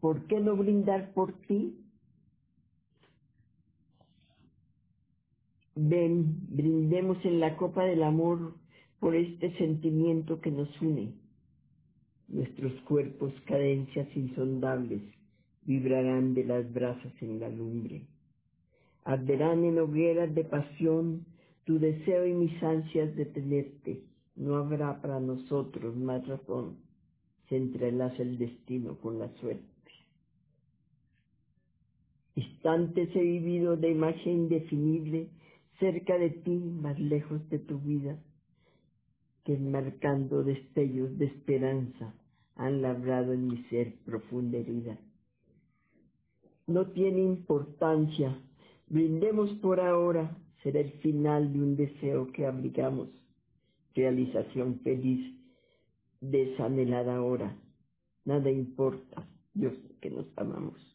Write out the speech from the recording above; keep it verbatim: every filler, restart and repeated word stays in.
¿Por qué no brindar por ti? Ven, brindemos en la copa del amor por este sentimiento que nos une. Nuestros cuerpos, cadencias insondables, vibrarán de las brasas en la lumbre. Arderán en hogueras de pasión tu deseo y mis ansias de tenerte. No habrá para nosotros más razón. Se entrelaza el destino con la suerte. Instantes he vivido de imagen indefinible, cerca de ti, más lejos de tu vida, que enmarcando destellos de esperanza han labrado en mi ser profunda herida. No tiene importancia, brindemos por ahora, será el final de un deseo que abrigamos, realización feliz de esa anhelada hora. Nada importa, yo sé que nos amamos.